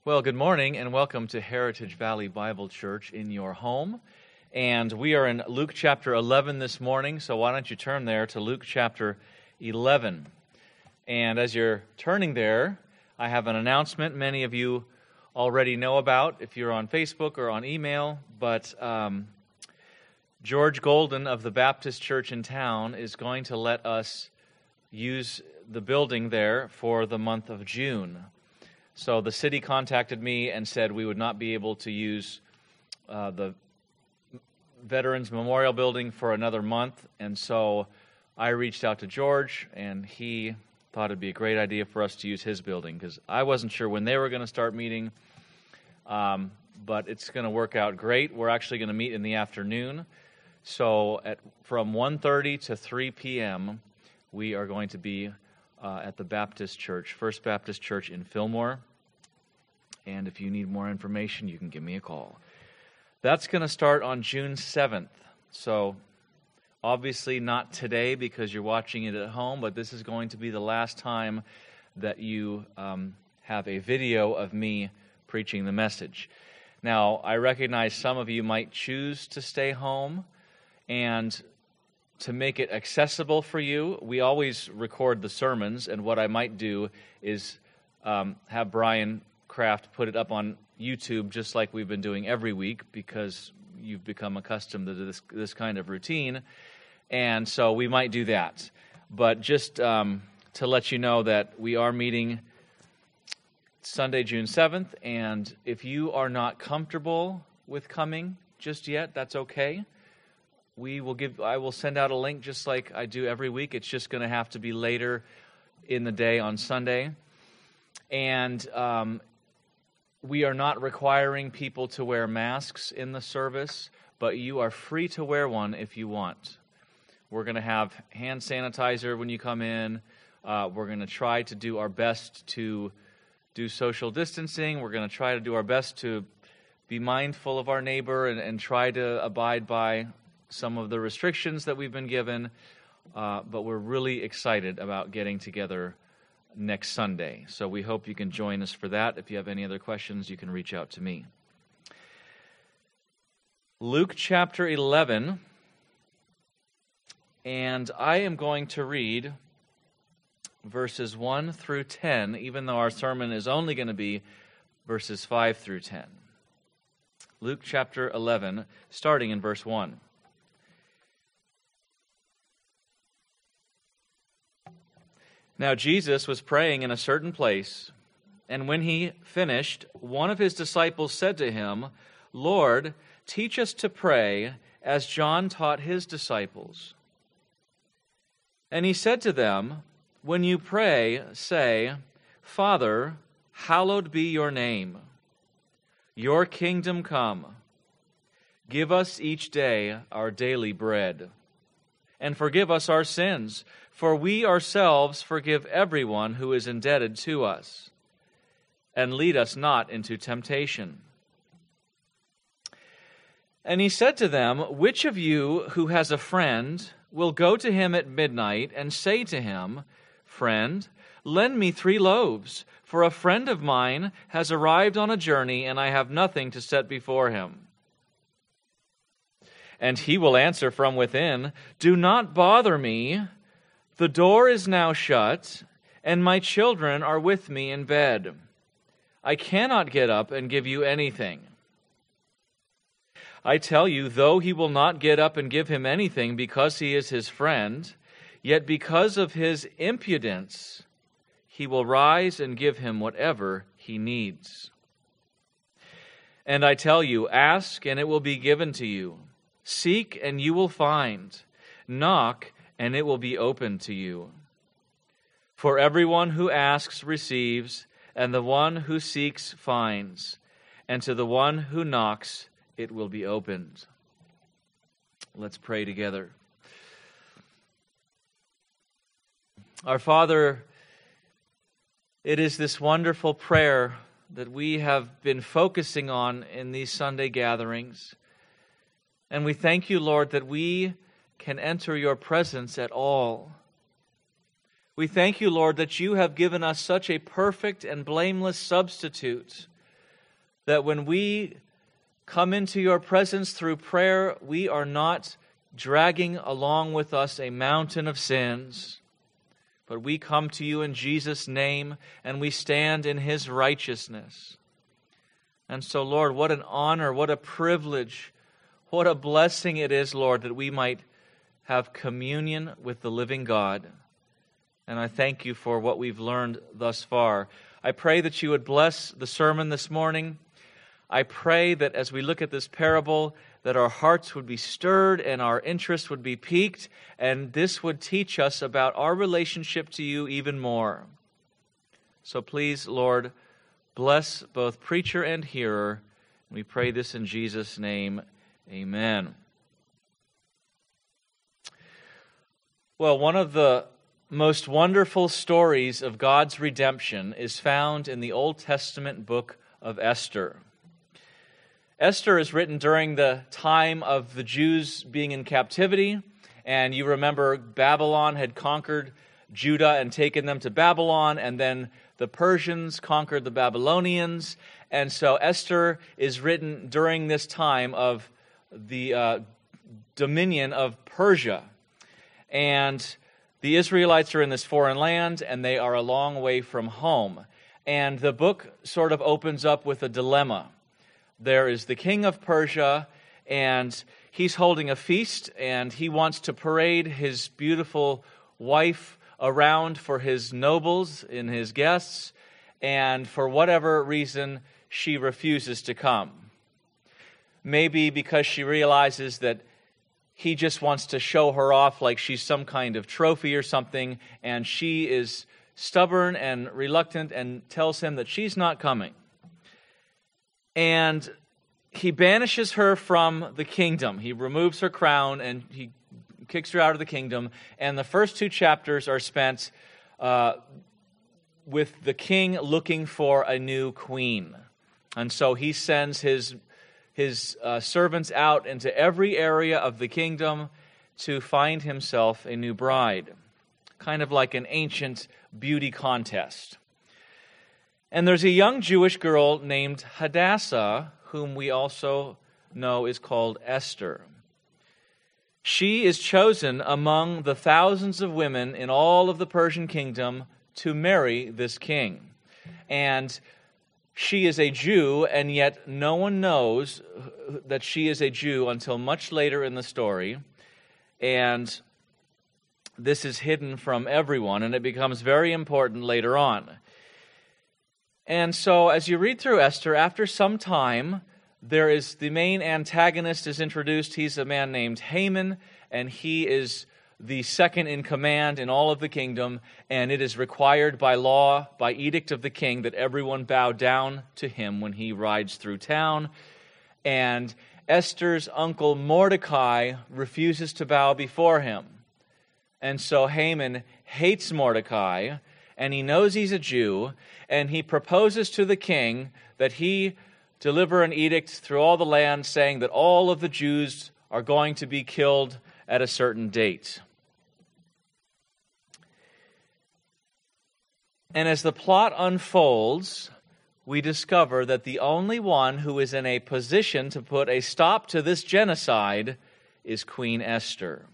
Well, good morning and welcome to Heritage Valley Bible Church in your home. And we are in Luke chapter 11 this morning, so why don't you turn there to Luke chapter 11. And as you're turning there, I have an announcement many of you already know about if you're on Facebook or on email, but George Golden of the Baptist Church in town is going to let us use the building there for the month of June. So the city contacted me and said we would not be able to use the Veterans Memorial Building for another month. And so I reached out to George, and he thought it'd be a great idea for us to use his building, because I wasn't sure when they were going to start meeting, but it's going to work out great. We're actually going to meet in the afternoon. So from 1:30 to 3 p.m., we are going to be at the Baptist Church, First Baptist Church in Fillmore. And if you need more information, you can give me a call. That's going to start on June 7th. So obviously not today because you're watching it at home, but this is going to be the last time that you have a video of me preaching the message. Now, I recognize some of you might choose to stay home, and to make it accessible for you, we always record the sermons, and what I might do is have Brian Kraft put it up on YouTube just like we've been doing every week, because you've become accustomed to this kind of routine, and so we might do that. But just to let you know that we are meeting Sunday, June 7th, and if you are not comfortable with coming just yet, that's okay. I will send out a link just like I do every week. It's just going to have to be later in the day on Sunday. And we are not requiring people to wear masks in the service, but you are free to wear one if you want. We're going to have hand sanitizer when you come in. We're going to try to do our best to do social distancing. We're going to try to do our best to be mindful of our neighbor and try to abide by some of the restrictions that we've been given, but we're really excited about getting together next Sunday. So we hope you can join us for that. If you have any other questions, you can reach out to me. Luke chapter 11, and I am going to read verses 1 through 10, even though our sermon is only going to be verses 5 through 10. Luke chapter 11, starting in verse 1. Now Jesus was praying in a certain place, and when he finished, one of his disciples said to him, "Lord, teach us to pray, as John taught his disciples." And he said to them, "When you pray, say, 'Father, hallowed be your name. Your kingdom come. Give us each day our daily bread. And forgive us our sins, for we ourselves forgive everyone who is indebted to us. And lead us not into temptation.' And he said to them, 'Which of you who has a friend will go to him at midnight and say to him, "Friend, lend me 3 loaves, for a friend of mine has arrived on a journey, and I have nothing to set before him"? And he will answer from within, "Do not bother me. The door is now shut, and my children are with me in bed. I cannot get up and give you anything." I tell you, though he will not get up and give him anything because he is his friend, yet because of his impudence, he will rise and give him whatever he needs. And I tell you, ask and it will be given to you. Seek and you will find. Knock and it will be opened to you. For everyone who asks receives, and the one who seeks finds, and to the one who knocks it will be opened." Let's pray together. Our Father, it is this wonderful prayer that we have been focusing on in these Sunday gatherings. And we thank you, Lord, that we can enter your presence at all. We thank you, Lord, that you have given us such a perfect and blameless substitute that when we come into your presence through prayer, we are not dragging along with us a mountain of sins, but we come to you in Jesus' name and we stand in his righteousness. And so, Lord, what an honor, what a privilege, what a blessing it is, Lord, that we might have communion with the living God. And I thank you for what we've learned thus far. I pray that you would bless the sermon this morning. I pray that as we look at this parable, that our hearts would be stirred and our interest would be piqued, and this would teach us about our relationship to you even more. So please, Lord, bless both preacher and hearer. We pray this in Jesus' name. Amen. Well, one of the most wonderful stories of God's redemption is found in the Old Testament book of Esther. Esther is written during the time of the Jews being in captivity, and you remember Babylon had conquered Judah and taken them to Babylon, and then the Persians conquered the Babylonians, and so Esther is written during this time of the dominion of Persia. And the Israelites are in this foreign land, and they are a long way from home. And the book sort of opens up with a dilemma. There is the king of Persia, and he's holding a feast, and he wants to parade his beautiful wife around for his nobles and his guests, and for whatever reason, she refuses to come. Maybe because she realizes that he just wants to show her off like she's some kind of trophy or something, and she is stubborn and reluctant and tells him that she's not coming. And he banishes her from the kingdom. He removes her crown and he kicks her out of the kingdom. And the first 2 chapters are spent with the king looking for a new queen. And so he sends his servants out into every area of the kingdom to find himself a new bride. Kind of like an ancient beauty contest. And there's a young Jewish girl named Hadassah, whom we also know is called Esther. She is chosen among the thousands of women in all of the Persian kingdom to marry this king. And she is a Jew, and yet no one knows that she is a Jew until much later in the story. And this is hidden from everyone, and it becomes very important later on. And so as you read through Esther, after some time, there is the main antagonist is introduced. He's a man named Haman, and he is the second in command in all of the kingdom, and it is required by law, by edict of the king, that everyone bow down to him when he rides through town. And Esther's uncle Mordecai refuses to bow before him. And so Haman hates Mordecai, and he knows he's a Jew, and he proposes to the king that he deliver an edict through all the land saying that all of the Jews are going to be killed at a certain date. And as the plot unfolds, we discover that the only one who is in a position to put a stop to this genocide is Queen Esther.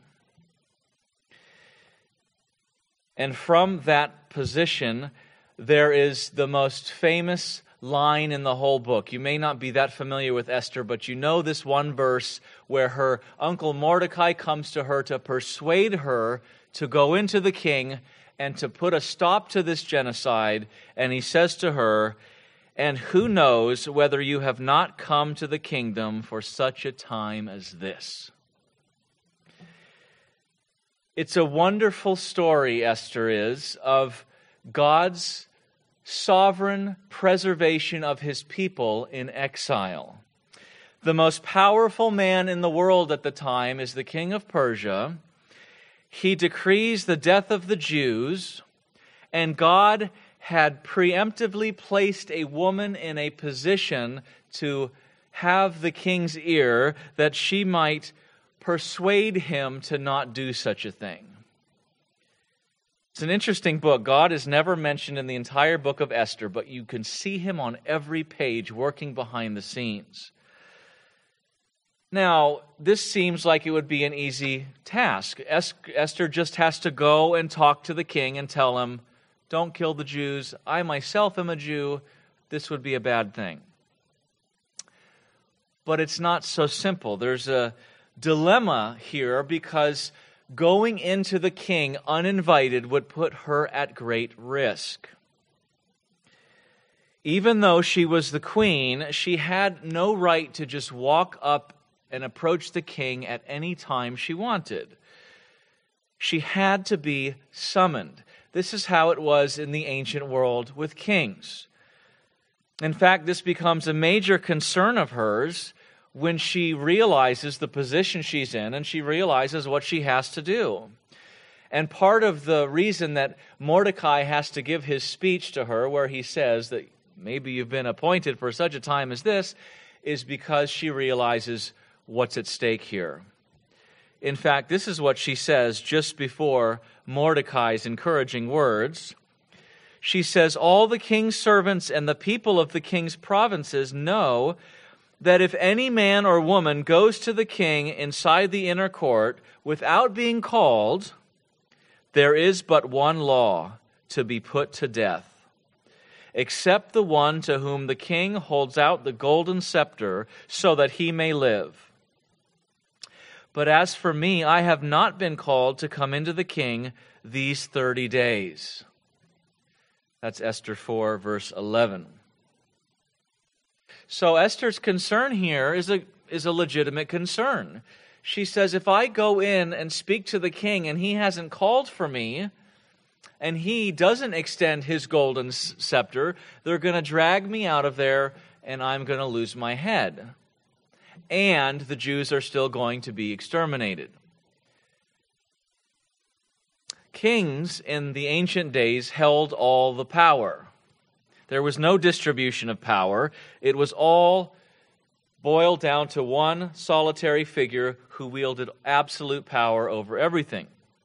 And from that position, there is the most famous line in the whole book. You may not be that familiar with Esther, but you know this one verse where her uncle Mordecai comes to her to persuade her to go into the king and to put a stop to this genocide. And he says to her, "And who knows whether you have not come to the kingdom for such a time as this?" It's a wonderful story, Esther is, of God's sovereign preservation of his people in exile. The most powerful man in the world at the time is the king of Persia. He decrees the death of the Jews, and God had preemptively placed a woman in a position to have the king's ear that she might persuade him to not do such a thing. It's an interesting book. God is never mentioned in the entire book of Esther, but you can see him on every page working behind the scenes. Now, this seems like it would be an easy task. Esther just has to go and talk to the king and tell him, don't kill the Jews. I myself am a Jew. This would be a bad thing. But it's not so simple. There's a dilemma here because going into the king uninvited would put her at great risk. Even though she was the queen, she had no right to just walk up and approach the king at any time she wanted. She had to be summoned. This is how it was in the ancient world with kings. In fact, this becomes a major concern of hers when she realizes the position she's in and she realizes what she has to do. And part of the reason that Mordecai has to give his speech to her, where he says that maybe you've been appointed for such a time as this, is because she realizes what's at stake here. In fact, this is what she says just before Mordecai's encouraging words. She says, all the king's servants and the people of the king's provinces know that if any man or woman goes to the king inside the inner court without being called, there is but one law, to be put to death, except the one to whom the king holds out the golden scepter so that he may live. But as for me, I have not been called to come into the king these 30 days. That's Esther 4, verse 11. So Esther's concern here is a legitimate concern. She says, if I go in and speak to the king and he hasn't called for me, and he doesn't extend his golden scepter, they're going to drag me out of there and I'm going to lose my head. And the Jews are still going to be exterminated. Kings in the ancient days held all the power. There was no distribution of power. It was all boiled down to one solitary figure who wielded absolute power over everything.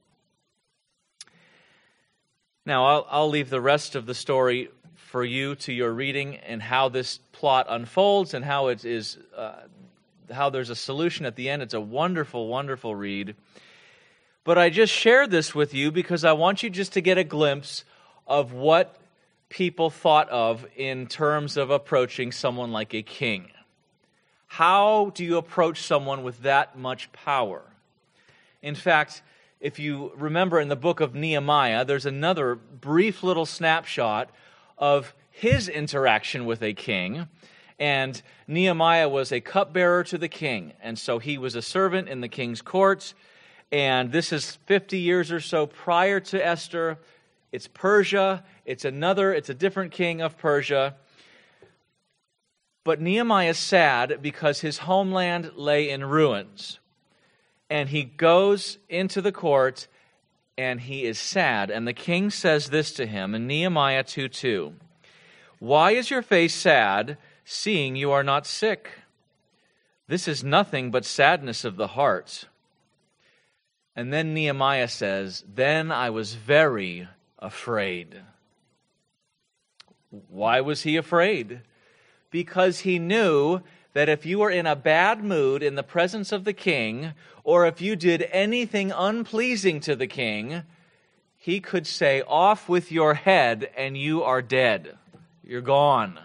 Now, I'll leave the rest of the story for you to your reading and how this plot unfolds and how it is, how there's a solution at the end. It's a wonderful, wonderful read. But I just shared this with you because I want you just to get a glimpse of what people thought of in terms of approaching someone like a king. How do you approach someone with that much power? In fact, if you remember in the book of Nehemiah, there's another brief little snapshot of his interaction with a king. And Nehemiah was a cupbearer to the king, and so he was a servant in the king's courts. And this is 50 years or so prior to Esther. It's Persia. It's a different king of Persia. But Nehemiah is sad because his homeland lay in ruins. And he goes into the court and he is sad. And the king says this to him in Nehemiah 2:2. Why is your face sad, seeing you are not sick? This is nothing but sadness of the heart. And then Nehemiah says, then I was very afraid. Why was he afraid? Because he knew that if you were in a bad mood in the presence of the king, or if you did anything unpleasing to the king, he could say, off with your head and you are dead. You're gone.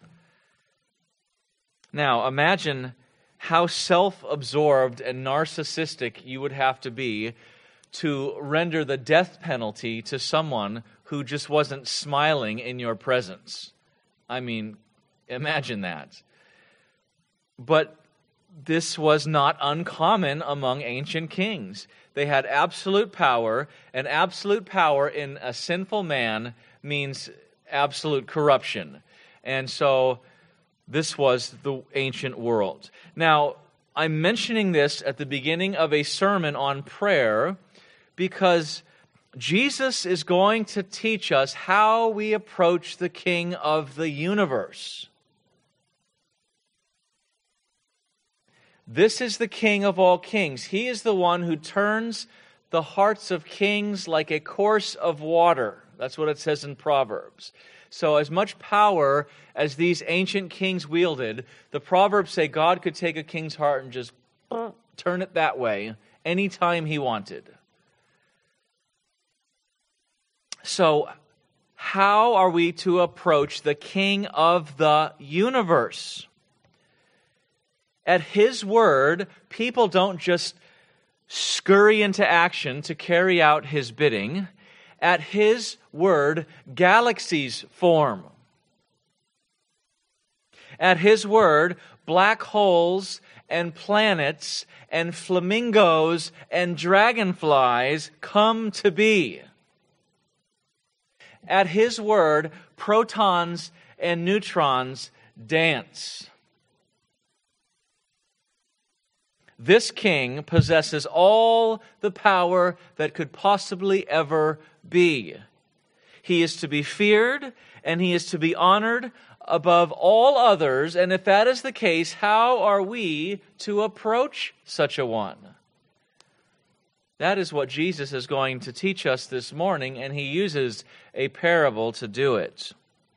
Now, imagine how self-absorbed and narcissistic you would have to be to render the death penalty to someone who just wasn't smiling in your presence. I mean, imagine that. But this was not uncommon among ancient kings. They had absolute power, and absolute power in a sinful man means absolute corruption. And so this was the ancient world. Now, I'm mentioning this at the beginning of a sermon on prayer because Jesus is going to teach us how we approach the King of the universe. This is the King of all kings. He is the one who turns the hearts of kings like a course of water. That's what it says in Proverbs. So as much power as these ancient kings wielded, the Proverbs say God could take a king's heart and just turn it that way anytime he wanted. So how are we to approach the King of the universe? At his word, people don't just scurry into action to carry out his bidding. At his word, galaxies form. At his word, black holes and planets and flamingos and dragonflies come to be. At his word, protons and neutrons dance. This king possesses all the power that could possibly ever be. He is to be feared and he is to be honored above all others. And if that is the case, how are we to approach such a one? That is what Jesus is going to teach us this morning, and he uses a parable to do it.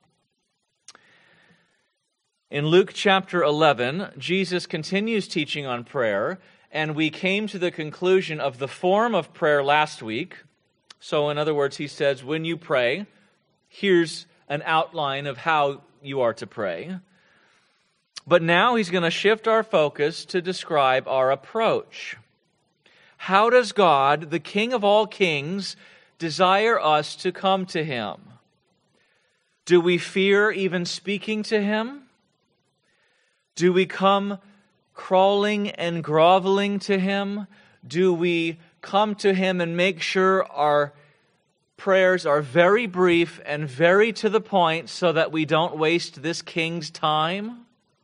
In Luke chapter 11, Jesus continues teaching on prayer, and we came to the conclusion of the form of prayer last week. So in other words, he says, when you pray, here's an outline of how you are to pray. But now he's going to shift our focus to describe our approach. How does God, the King of all kings, desire us to come to him? Do we fear even speaking to him? Do we come crawling and groveling to him? Do we come to him and make sure our prayers are very brief and very to the point so that we don't waste this king's time?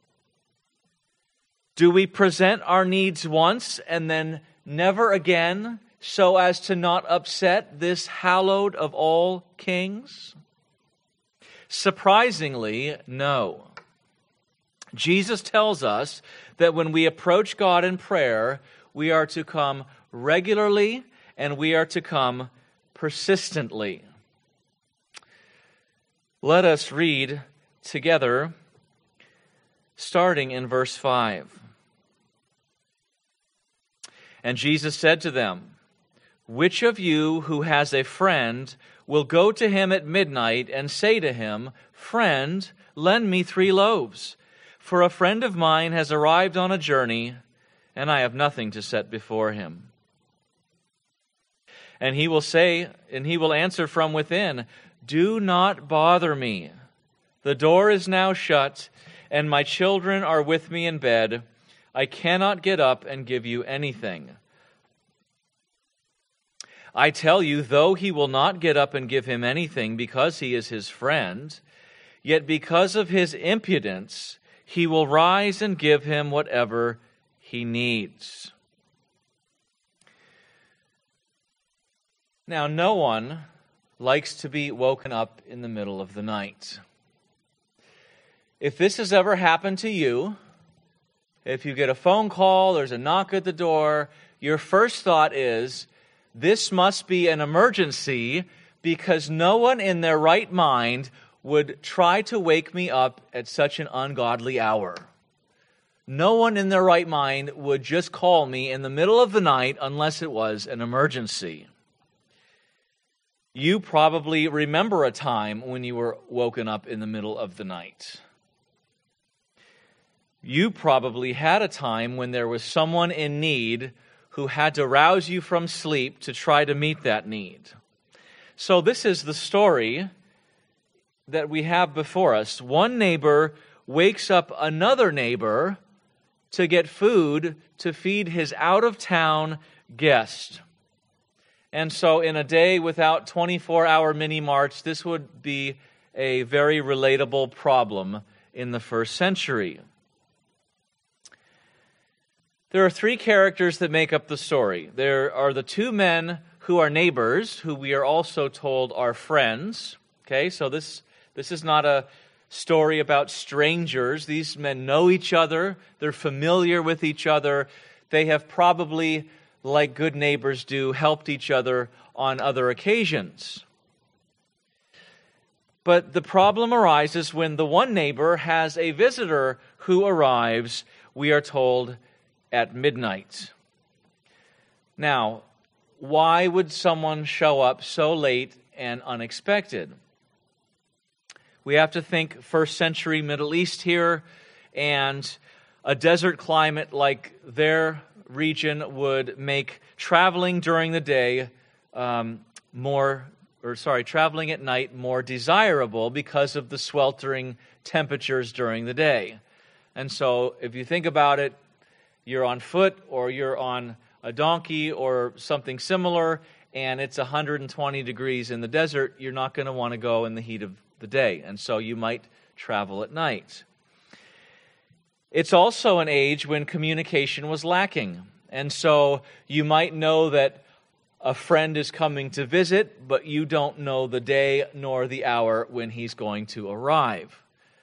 Do we present our needs once and then never again, so as to not upset this hallowed of all kings? Surprisingly, no. Jesus tells us that when we approach God in prayer, we are to come regularly and we are to come persistently. Let us read together, starting in verse 5. And Jesus said to them, which of you who has a friend will go to him at midnight and say to him, friend, lend me 3 loaves, for a friend of mine has arrived on a journey, and I have nothing to set before him. And he will answer from within, do not bother me. The door is now shut, and my children are with me in bed. I cannot get up and give you anything. I tell you, though he will not get up and give him anything because he is his friend, yet because of his impudence, he will rise and give him whatever he needs. Now, no one likes to be woken up in the middle of the night. If this has ever happened to you, if you get a phone call, there's a knock at the door, your first thought is, this must be an emergency, because no one in their right mind would try to wake me up at such an ungodly hour. No one in their right mind would just call me in the middle of the night unless it was an emergency. You probably remember a time when you were woken up in the middle of the night. You probably had a time when there was someone in need who had to rouse you from sleep to try to meet that need. So this is the story that we have before us. One neighbor wakes up another neighbor to get food to feed his out-of-town guest. And so in a day without 24-hour mini-marts, this would be a very relatable problem in the first century. There are 3 characters that make up the story. There are the 2 men who are neighbors, who we are also told are friends. Okay, so this is not a story about strangers. These men know each other. They're familiar with each other. They have probably like good neighbors do, helped each other on other occasions. But the problem arises when the one neighbor has a visitor who arrives, we are told, at midnight. Now, why would someone show up so late and unexpected? We have to think first century Middle East here, and a desert climate like their region would make traveling during the day traveling at night more desirable because of the sweltering temperatures during the day. And so if you think about it, you're on foot or you're on a donkey or something similar, and it's 120 degrees in the desert, you're not going to want to go in the heat of the day. And so you might travel at night. It's also an age when communication was lacking. And so you might know that a friend is coming to visit, but you don't know the day nor the hour when he's going to arrive.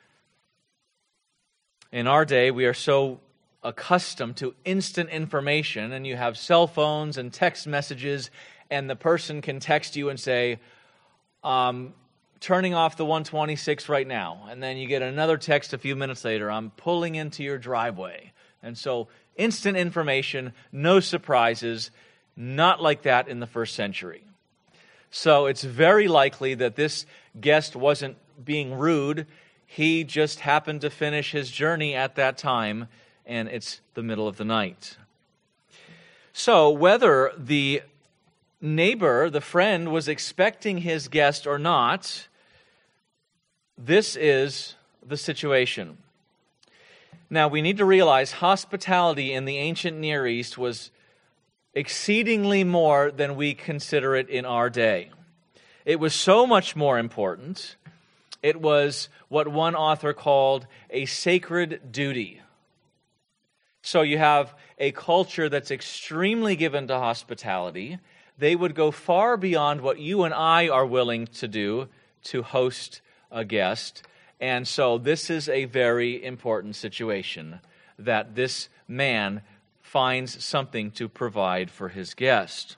In our day, we are so accustomed to instant information, and you have cell phones and text messages, and the person can text you and say, turning off the 126 right now. And then you get another text a few minutes later, I'm pulling into your driveway. And so instant information, no surprises, not like that in the first century. So it's very likely that this guest wasn't being rude. He just happened to finish his journey at that time, and it's the middle of the night. So whether the neighbor, the friend, was expecting his guest or not, this is the situation. Now, we need to realize hospitality in the ancient Near East was exceedingly more than we consider it in our day. It was so much more important. It was what one author called a sacred duty. So you have a culture that's extremely given to hospitality. They would go far beyond what you and I are willing to do to host a guest. And so this is a very important situation, that this man finds something to provide for his guest.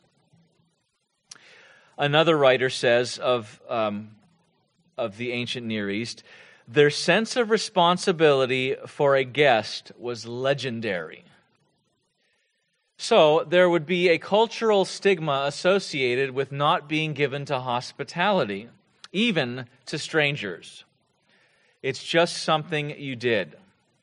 Another writer says of the ancient Near East, their sense of responsibility for a guest was legendary. So there would be a cultural stigma associated with not being given to hospitality, even to strangers. It's just something you did.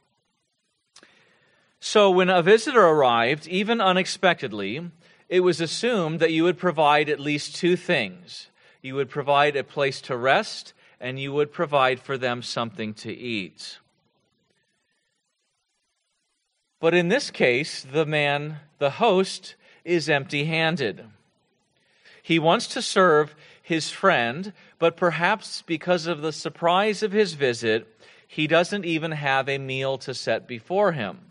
So when a visitor arrived, even unexpectedly, it was assumed that you would provide at least two things. You would provide a place to rest, and you would provide for them something to eat. But in this case, the host, is empty-handed. He wants to serve his friend, but perhaps because of the surprise of his visit, he doesn't even have a meal to set before him.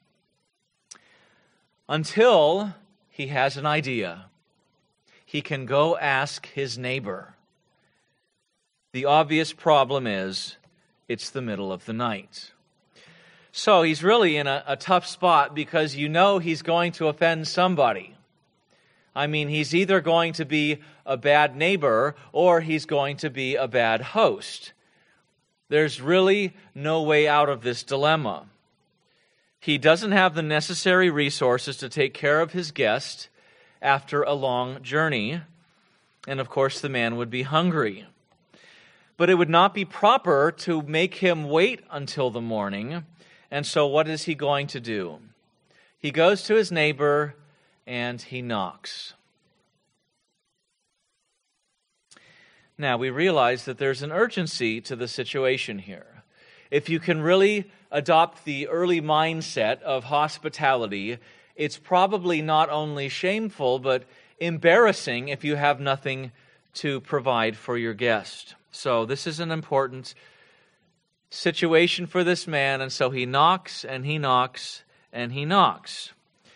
Until he has an idea. He can go ask his neighbor. The obvious problem is, it's the middle of the night. So he's really in a tough spot because you know he's going to offend somebody. I mean, he's either going to be a bad neighbor or he's going to be a bad host. There's really no way out of this dilemma. He doesn't have the necessary resources to take care of his guest after a long journey. And of course, the man would be hungry. But it would not be proper to make him wait until the morning. And so what is he going to do? He goes to his neighbor and he knocks. Now, we realize that there's an urgency to the situation here. If you can really adopt the early mindset of hospitality, it's probably not only shameful, but embarrassing if you have nothing to provide for your guest. So this is an important situation for this man, and so he knocks, and he knocks, and he knocks.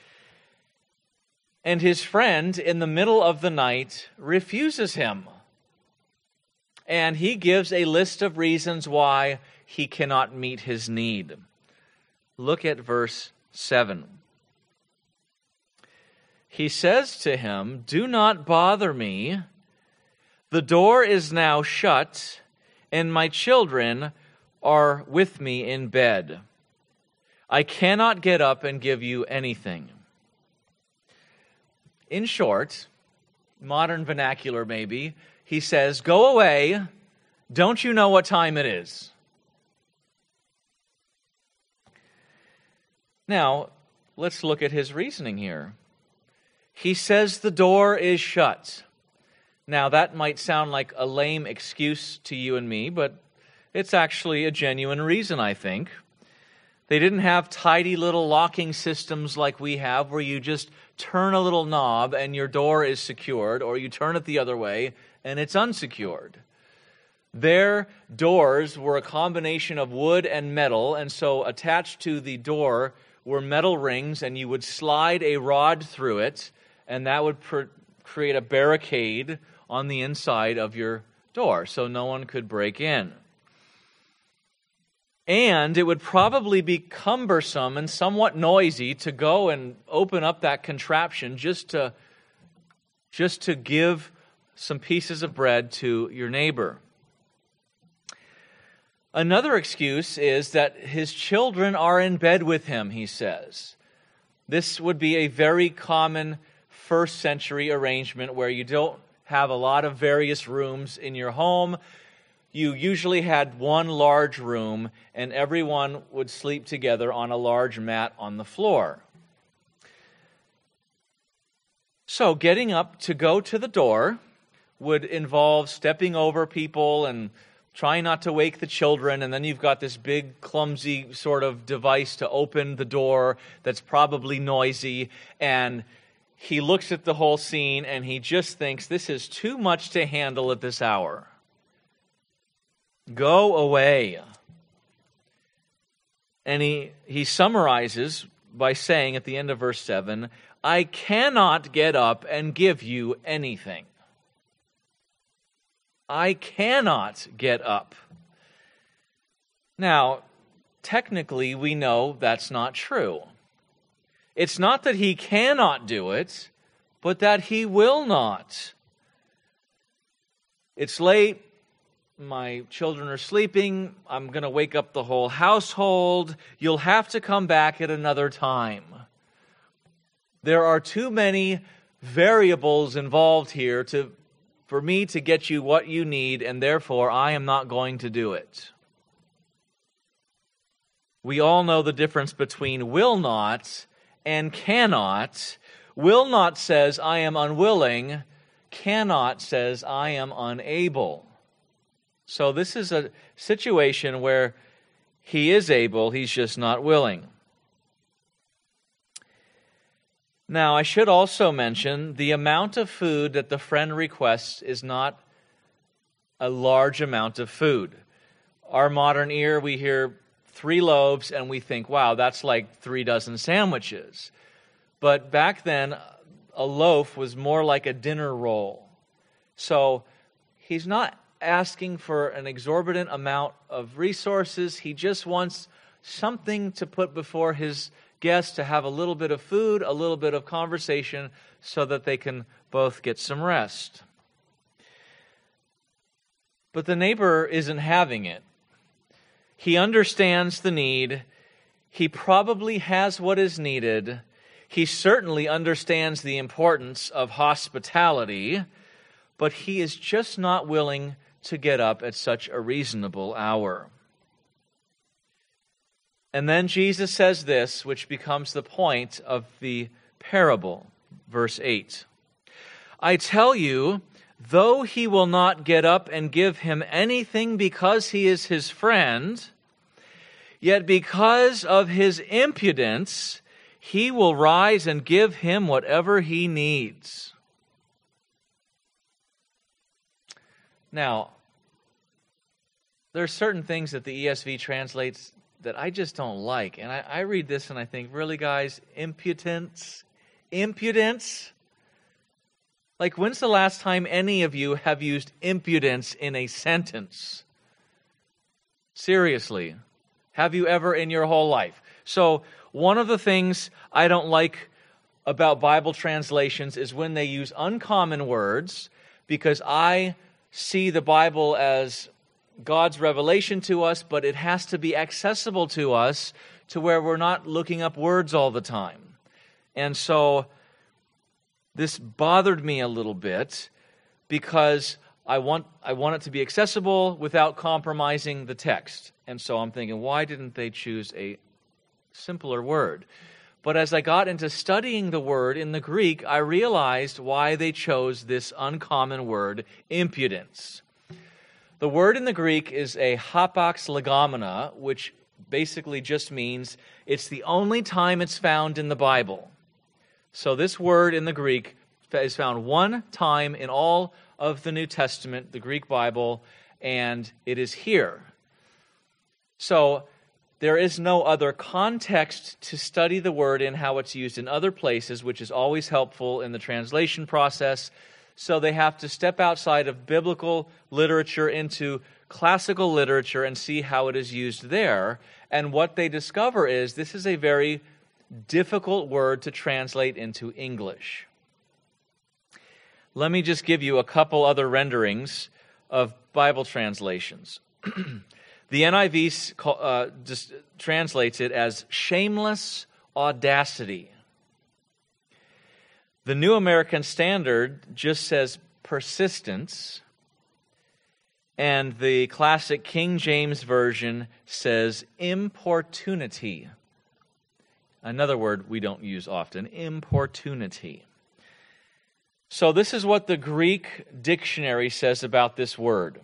And his friend, in the middle of the night, refuses him. And he gives a list of reasons why he cannot meet his need. Look at verse 7. he says to him, "Do not bother me. The door is now shut, and my children are with me in bed. I cannot get up and give you anything." In short, modern vernacular maybe, he says, "Go away. Don't you know what time it is?" Now, let's look at his reasoning here. He says the door is shut. Now, that might sound like a lame excuse to you and me, but it's actually a genuine reason, I think. They didn't have tidy little locking systems like we have, where you just turn a little knob and your door is secured, or you turn it the other way and it's unsecured. Their doors were a combination of wood and metal, and so attached to the door were metal rings, and you would slide a rod through it, and that would create a barricade on the inside of your door, so no one could break in. And it would probably be cumbersome and somewhat noisy to go and open up that contraption just to give some pieces of bread to your neighbor. Another excuse is that his children are in bed with him, he says. This would be a very common first century arrangement where you don't have a lot of various rooms in your home. You usually had one large room, and everyone would sleep together on a large mat on the floor. So getting up to go to the door would involve stepping over people and trying not to wake the children, and then you've got this big, clumsy sort of device to open the door that's probably noisy, and he looks at the whole scene, and he just thinks, this is too much to handle at this hour. Go away. And he summarizes by saying at the end of verse 7, I cannot get up and give you anything. I cannot get up. Now, technically, we know that's not true. It's not that he cannot do it, but that he will not. It's late. My children are sleeping. I'm going to wake up the whole household. You'll have to come back at another time. There are too many variables involved here for me to get you what you need, and therefore I am not going to do it. We all know the difference between will not and cannot. Will not says I am unwilling. Cannot says I am unable. So this is a situation where he is able, he's just not willing. Now, I should also mention the amount of food that the friend requests is not a large amount of food. Our modern ear, we hear 3 loaves and we think, wow, that's like 3 dozen sandwiches. But back then, a loaf was more like a dinner roll. So he's not asking for an exorbitant amount of resources. He just wants something to put before his guests to have a little bit of food, a little bit of conversation, so that they can both get some rest. But the neighbor isn't having it. He understands the need. He probably has what is needed. He certainly understands the importance of hospitality, but he is just not willing to get up at such a reasonable hour. And then Jesus says this, which becomes the point of the parable, verse 8. I tell you, though he will not get up and give him anything because he is his friend, yet because of his impudence, he will rise and give him whatever he needs. Now, there are certain things that the ESV translates that I just don't like. And I read this and I think, really, guys, impudence? Impudence? Like, when's the last time any of you have used impudence in a sentence? Seriously. Have you ever in your whole life? So, one of the things I don't like about Bible translations is when they use uncommon words, because I see the Bible as God's revelation to us, but it has to be accessible to us to where we're not looking up words all the time. And so this bothered me a little bit because I want it to be accessible without compromising the text. And so I'm thinking, why didn't they choose a simpler word? But as I got into studying the word in the Greek, I realized why they chose this uncommon word, impudence. The word in the Greek is a hapax legomena, which basically just means it's the only time it's found in the Bible. So this word in the Greek is found one time in all of the New Testament, the Greek Bible, and it is here. So there is no other context to study the word in how it's used in other places, which is always helpful in the translation process. So they have to step outside of biblical literature into classical literature and see how it is used there. And what they discover is this is a very difficult word to translate into English. Let me just give you a couple other renderings of Bible translations. The NIV just translates it as shameless audacity. The New American Standard just says persistence. And the classic King James Version says importunity. Another word we don't use often, importunity. So this is what the Greek dictionary says about this word.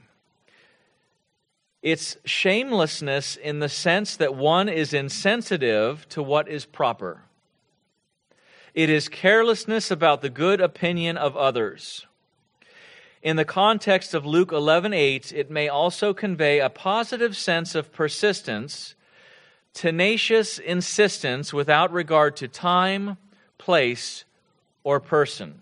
It's shamelessness in the sense that one is insensitive to what is proper. It is carelessness about the good opinion of others. In the context of Luke 11:8, it may also convey a positive sense of persistence, tenacious insistence without regard to time, place, or person.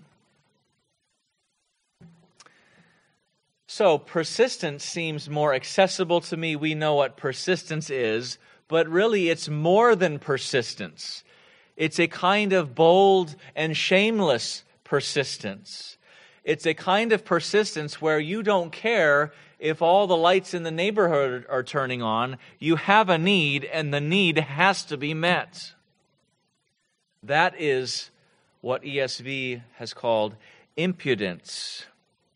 So persistence seems more accessible to me. We know what persistence is, but really it's more than persistence. It's a kind of bold and shameless persistence. It's a kind of persistence where you don't care if all the lights in the neighborhood are turning on. You have a need, and the need has to be met. That is what ESV has called impudence.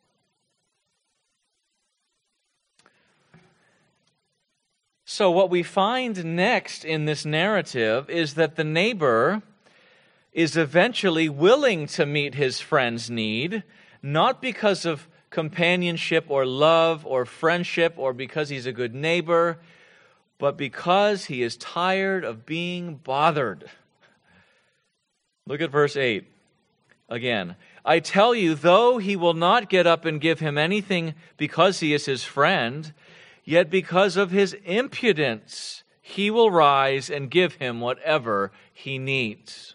So what we find next in this narrative is that the neighbor is eventually willing to meet his friend's need, not because of companionship or love or friendship or because he's a good neighbor, but because he is tired of being bothered. Look at verse 8 again. I tell you, though he will not get up and give him anything because he is his friend, yet because of his impudence, he will rise and give him whatever he needs.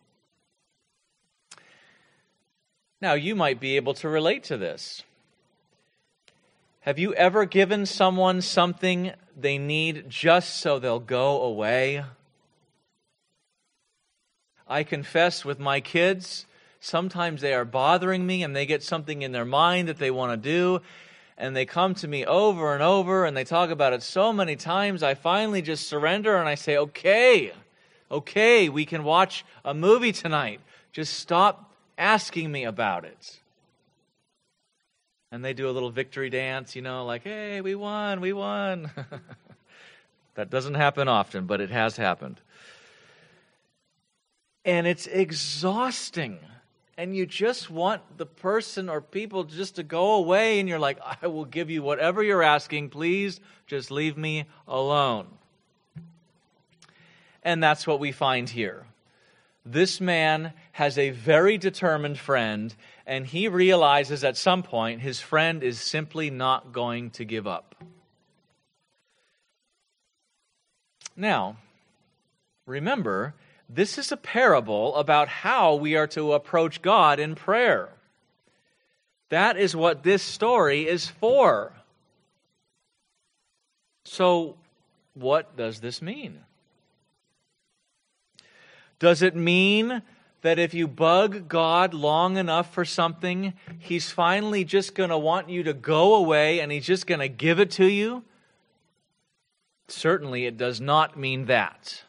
Now, you might be able to relate to this. Have you ever given someone something they need just so they'll go away? I confess with my kids, sometimes they are bothering me and they get something in their mind that they want to do, and they come to me over and over and they talk about it so many times, I finally just surrender and I say, okay, we can watch a movie tonight. Just stop asking me about it. And they do a little victory dance, like, hey, we won. That doesn't happen often, but it has happened. And it's exhausting. And you just want the person or people just to go away, and you're like, I will give you whatever you're asking. Please just leave me alone. And that's what we find here. This man has a very determined friend, and he realizes at some point his friend is simply not going to give up. Now, remember, this is a parable about how we are to approach God in prayer. That is what this story is for. So, what does this mean? Does it mean that if you bug God long enough for something, He's finally just going to want you to go away and He's just going to give it to you? Certainly it does not mean that.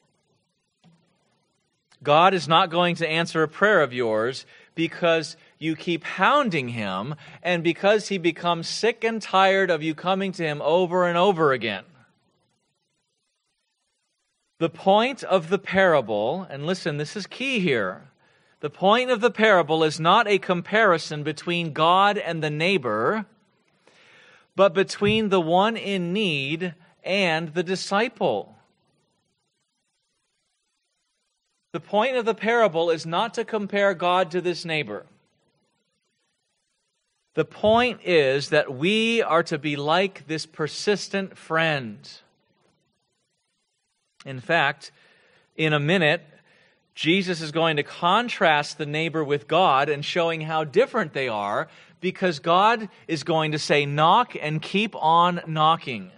God is not going to answer a prayer of yours because you keep hounding Him and because He becomes sick and tired of you coming to Him over and over again. The point of the parable, and listen, this is key here. The point of the parable is not a comparison between God and the neighbor, but between the one in need and the disciple. The point of the parable is not to compare God to this neighbor. The point is that we are to be like this persistent friend. In fact, in a minute, Jesus is going to contrast the neighbor with God and showing how different they are, because God is going to say, knock and keep on knocking.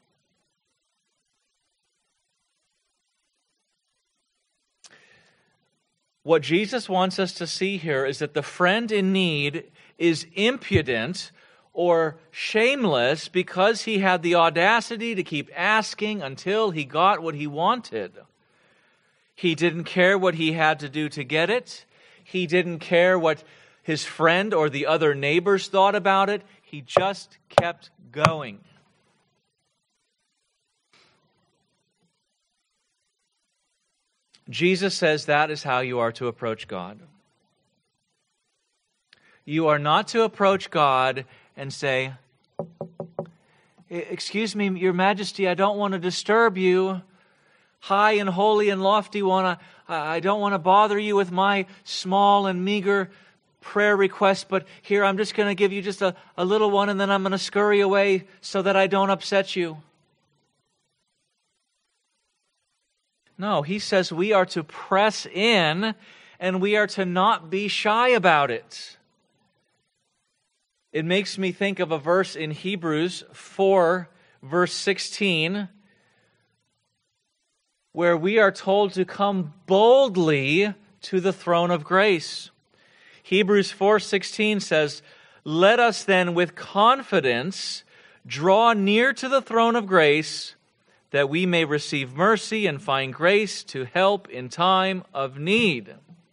What Jesus wants us to see here is that the friend in need is impudent or shameless because he had the audacity to keep asking until he got what he wanted. He didn't care what he had to do to get it. He didn't care what his friend or the other neighbors thought about it. He just kept going. Jesus says that is how you are to approach God. You are not to approach God and say, "Excuse me, Your Majesty, I don't want to disturb you. High and holy and lofty one, I don't want to bother you with my small and meager prayer request, but here I'm just going to give you just a little one and then I'm going to scurry away so that I don't upset you." No, he says we are to press in and we are to not be shy about it. It makes me think of a verse in Hebrews 4, verse 16, where we are told to come boldly to the throne of grace. Hebrews 4:16 says, "Let us then with confidence draw near to the throne of grace, that we may receive mercy and find grace to help in time of need."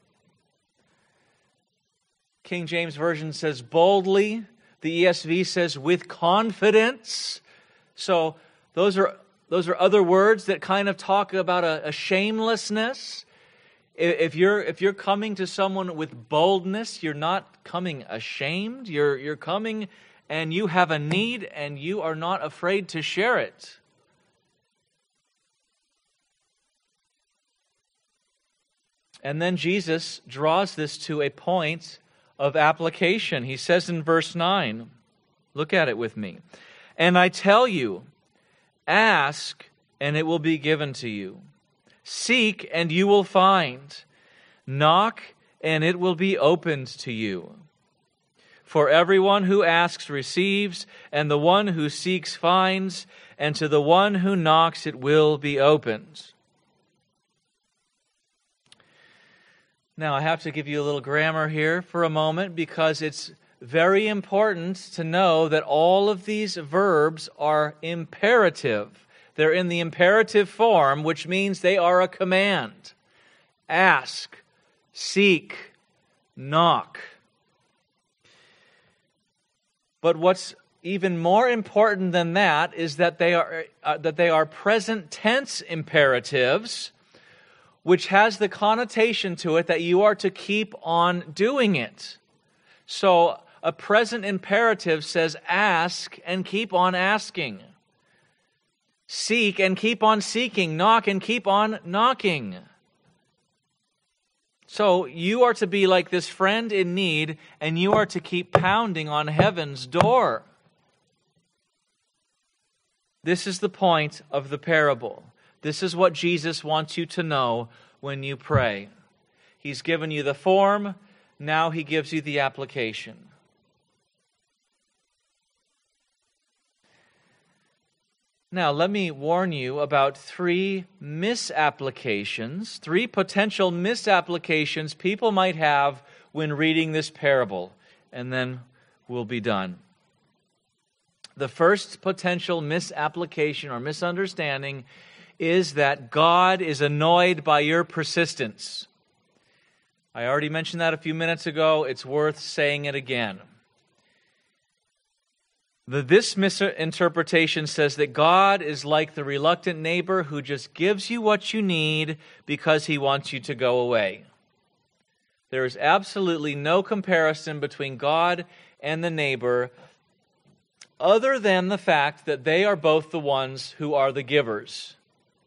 King James Version says boldly. The ESV says with confidence. So those are other words that kind of talk about a shamelessness. If you're coming to someone with boldness, you're not coming ashamed. You're coming and you have a need and you are not afraid to share it. And then Jesus draws this to a point of application. He says in verse 9, look at it with me. "And I tell you, ask and it will be given to you. Seek and you will find. Knock and it will be opened to you. For everyone who asks receives, and the one who seeks finds, and to the one who knocks it will be opened." Now, I have to give you a little grammar here for a moment because it's very important to know that all of these verbs are imperative. They're in the imperative form, which means they are a command. Ask, seek, knock. But what's even more important than that is that they are present tense imperatives, which has the connotation to it that you are to keep on doing it. So a present imperative says ask and keep on asking. Seek and keep on seeking. Knock and keep on knocking. So you are to be like this friend in need, and you are to keep pounding on heaven's door. This is the point of the parable. This is what Jesus wants you to know when you pray. He's given you the form, now He gives you the application. Now, let me warn you about three potential misapplications people might have when reading this parable, and then we'll be done. The first potential misapplication or misunderstanding is that God is annoyed by your persistence. I already mentioned that a few minutes ago. It's worth saying it again. This misinterpretation says that God is like the reluctant neighbor who just gives you what you need because he wants you to go away. There is absolutely no comparison between God and the neighbor other than the fact that they are both the ones who are the givers.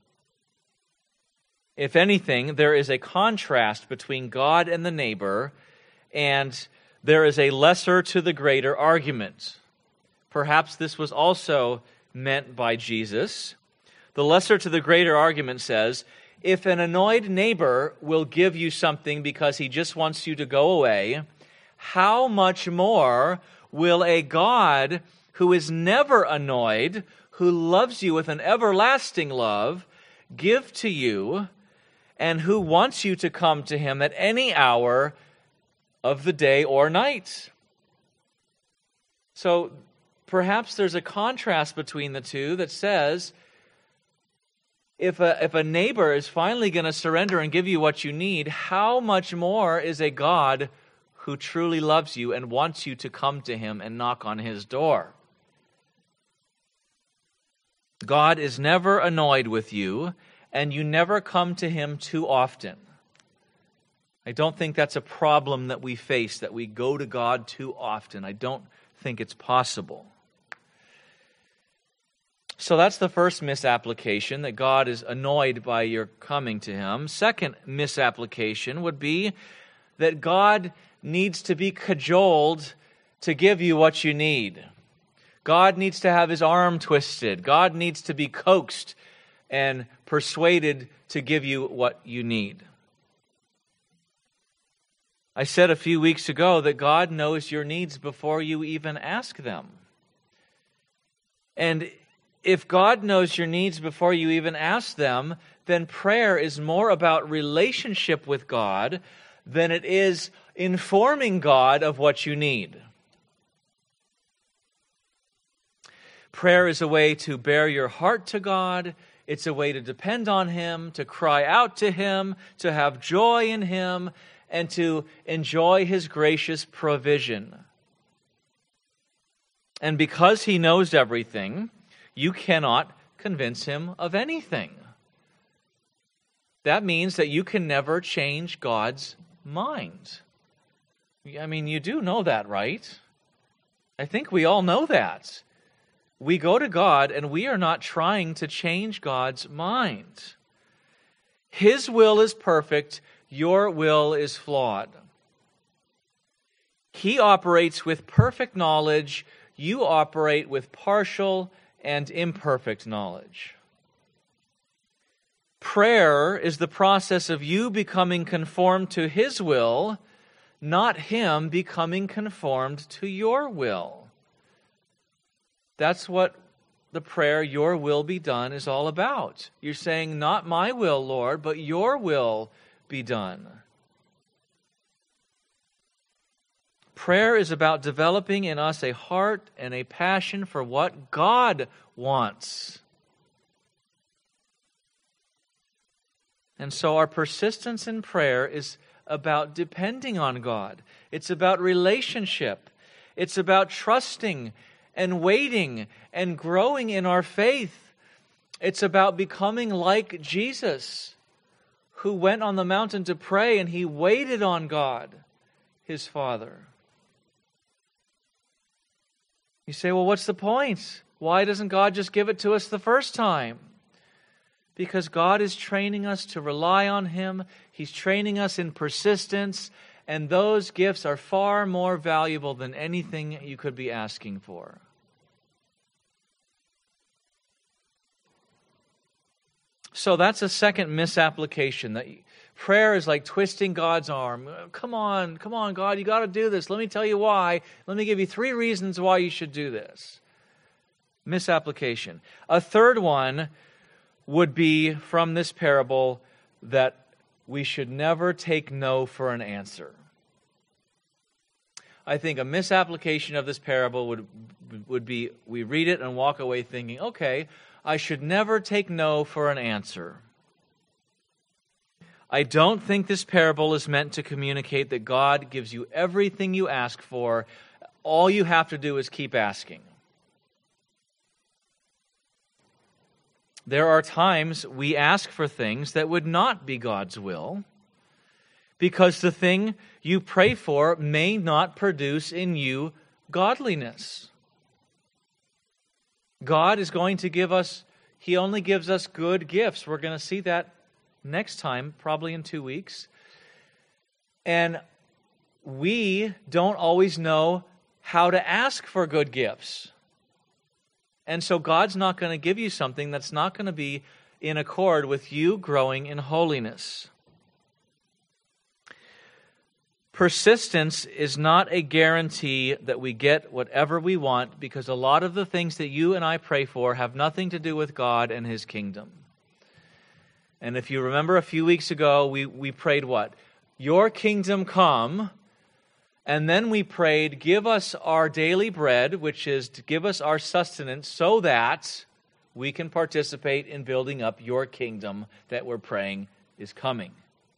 If anything, there is a contrast between God and the neighbor, and there is a lesser to the greater argument. Perhaps this was also meant by Jesus. The lesser to the greater argument says, if an annoyed neighbor will give you something because he just wants you to go away, how much more will a God who is never annoyed, who loves you with an everlasting love, give to you, and who wants you to come to him at any hour of the day or night? So perhaps there's a contrast between the two that says, if a neighbor is finally going to surrender and give you what you need, how much more is a God who truly loves you and wants you to come to him and knock on his door? God is never annoyed with you, and you never come to him too often. I don't think that's a problem that we face, that we go to God too often. I don't think it's possible. So that's the first misapplication, that God is annoyed by your coming to him. Second misapplication would be that God needs to be cajoled to give you what you need. God needs to have his arm twisted. God needs to be coaxed and persuaded to give you what you need. I said a few weeks ago that God knows your needs before you even ask them. And if God knows your needs before you even ask them, then prayer is more about relationship with God than it is informing God of what you need. Prayer is a way to bare your heart to God. It's a way to depend on him, to cry out to him, to have joy in him, and to enjoy his gracious provision. And because he knows everything, you cannot convince him of anything. That means that you can never change God's mind. I mean, you do know that, right? I think we all know that. We go to God and we are not trying to change God's mind. His will is perfect, your will is flawed. He operates with perfect knowledge, you operate with partial and imperfect knowledge. Prayer is the process of you becoming conformed to his will, not him becoming conformed to your will. That's what the prayer, your will be done, is all about. You're saying, not my will, Lord, but your will be done. Prayer is about developing in us a heart and a passion for what God wants. And so our persistence in prayer is about depending on God. It's about relationship. It's about trusting and waiting and growing in our faith. It's about becoming like Jesus, who went on the mountain to pray and he waited on God, his Father. You say, well, what's the point? Why doesn't God just give it to us the first time? Because God is training us to rely on him. He's training us in persistence, and those gifts are far more valuable than anything you could be asking for. So that's a second misapplication, that prayer is like twisting God's arm. Come on, God, you got to do this. Let me tell you why. Let me give you 3 reasons why you should do this. Misapplication. A third one would be from this parable that we should never take no for an answer. I think a misapplication of this parable would be we read it and walk away thinking, okay, I should never take no for an answer. I don't think this parable is meant to communicate that God gives you everything you ask for. All you have to do is keep asking. There are times we ask for things that would not be God's will, because the thing you pray for may not produce in you godliness. God is going to give us, He only gives us good gifts. We're going to see that next time, probably in 2 weeks. And we don't always know how to ask for good gifts. And so God's not going to give you something that's not going to be in accord with you growing in holiness. Persistence is not a guarantee that we get whatever we want, because a lot of the things that you and I pray for have nothing to do with God and His kingdom. And if you remember a few weeks ago, we prayed what? Your kingdom come. And then we prayed, give us our daily bread, which is to give us our sustenance so that we can participate in building up your kingdom that we're praying is coming.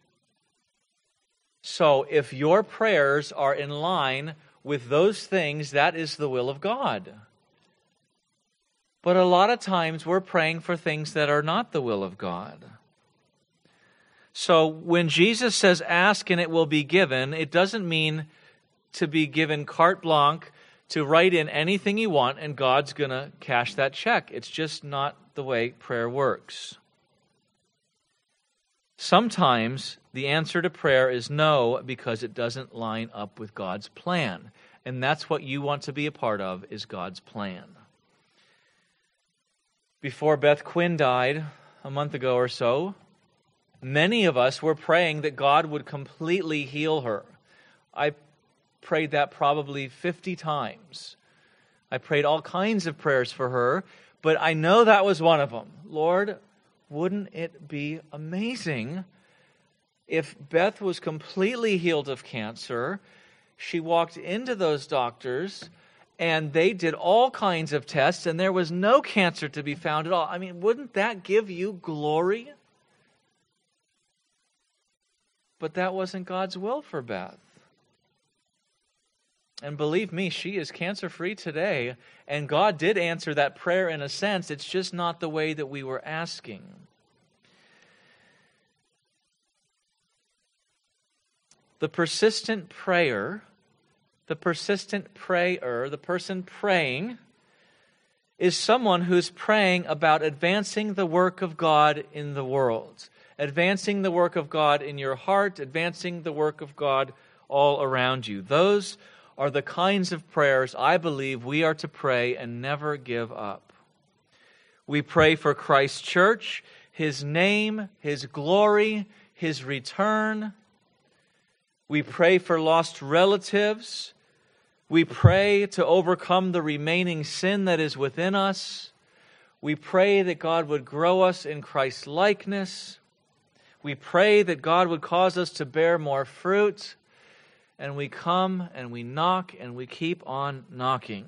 So if your prayers are in line with those things, that is the will of God. But a lot of times we're praying for things that are not the will of God. So when Jesus says, ask and it will be given, it doesn't mean to be given carte blanche to write in anything you want and God's going to cash that check. It's just not the way prayer works. Sometimes the answer to prayer is no because it doesn't line up with God's plan. And that's what you want to be a part of, is God's plan. Before Beth Quinn died a month ago or so, many of us were praying that God would completely heal her. I prayed that probably 50 times. I prayed all kinds of prayers for her, but I know that was one of them. Lord, wouldn't it be amazing if Beth was completely healed of cancer? She walked into those doctors and they did all kinds of tests and there was no cancer to be found at all. I mean, wouldn't that give you glory? But that wasn't God's will for Beth. And believe me, she is cancer-free today. And God did answer that prayer in a sense. It's just not the way that we were asking. The persistent prayer, the person praying, is someone who's praying about advancing the work of God in the world. Advancing the work of God in your heart, advancing the work of God all around you. Those are the kinds of prayers I believe we are to pray and never give up. We pray for Christ's church, His name, His glory, His return. We pray for lost relatives. We pray to overcome the remaining sin that is within us. We pray that God would grow us in Christ's likeness. We pray that God would cause us to bear more fruit. And we come and we knock and we keep on knocking.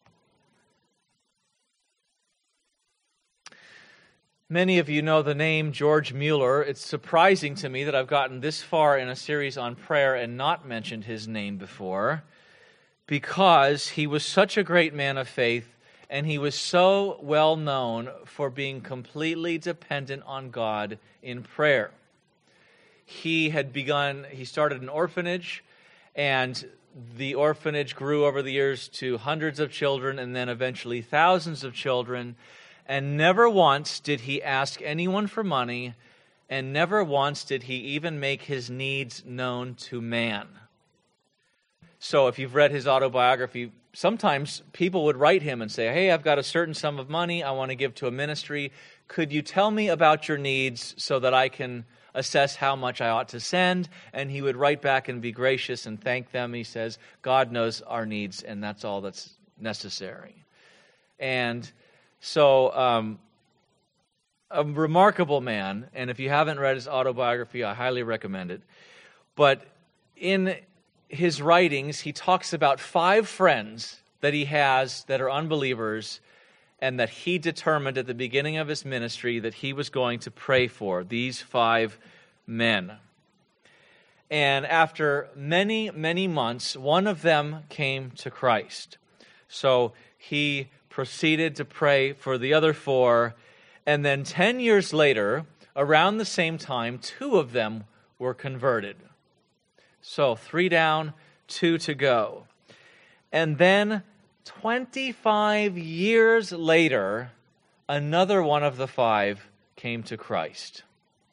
Many of you know the name George Mueller. It's surprising to me that I've gotten this far in a series on prayer and not mentioned his name before, because he was such a great man of faith and he was so well known for being completely dependent on God in prayer. He started an orphanage, and the orphanage grew over the years to hundreds of children and then eventually thousands of children. And never once did he ask anyone for money, and never once did he even make his needs known to man. So if you've read his autobiography, sometimes people would write him and say, hey, I've got a certain sum of money I want to give to a ministry. Could you tell me about your needs so that I can assess how much I ought to send? And he would write back and be gracious and thank them. He says, God knows our needs, and that's all that's necessary. And So, a remarkable man, and if you haven't read his autobiography, I highly recommend it. But in his writings, he talks about 5 friends that he has that are unbelievers and that he determined at the beginning of his ministry that he was going to pray for, these 5 men. And after many, many months, one of them came to Christ. So he proceeded to pray for the other 4, and then 10 years later, around the same time, 2 of them were converted. So 3 down, 2 to go. And then 25 years later, another one of the 5 came to Christ.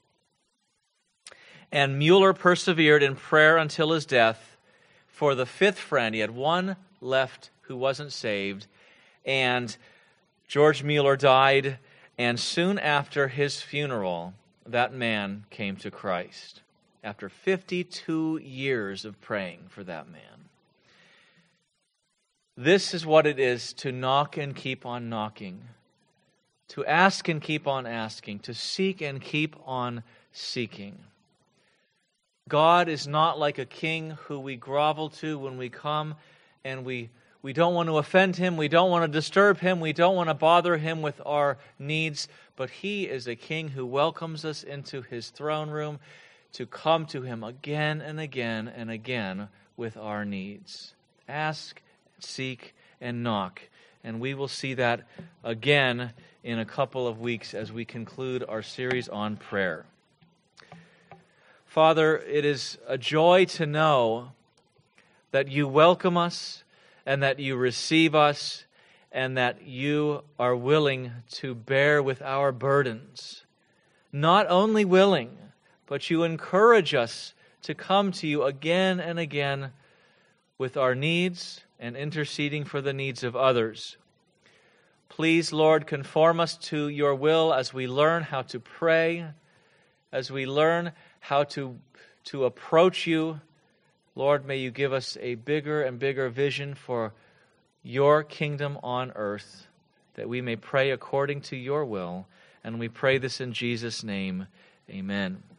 And Mueller persevered in prayer until his death for the 5th friend. He had one left who wasn't saved. And George Mueller died, and soon after his funeral, that man came to Christ. After 52 years of praying for that man. This is what it is to knock and keep on knocking, to ask and keep on asking, to seek and keep on seeking. God is not like a king who we grovel to when we come, and we don't want to offend him, we don't want to disturb him, we don't want to bother him with our needs, but he is a king who welcomes us into his throne room to come to him again and again and again with our needs. Ask, seek, and knock. And we will see that again in a couple of weeks as we conclude our series on prayer. Father, it is a joy to know that you welcome us and that you receive us and that you are willing to bear with our burdens. Not only willing, but you encourage us to come to you again and again with our needs and interceding for the needs of others. Please, Lord, conform us to your will as we learn how to pray, as we learn how to approach you. Lord, may you give us a bigger and bigger vision for your kingdom on earth, that we may pray according to your will. And we pray this in Jesus' name. Amen.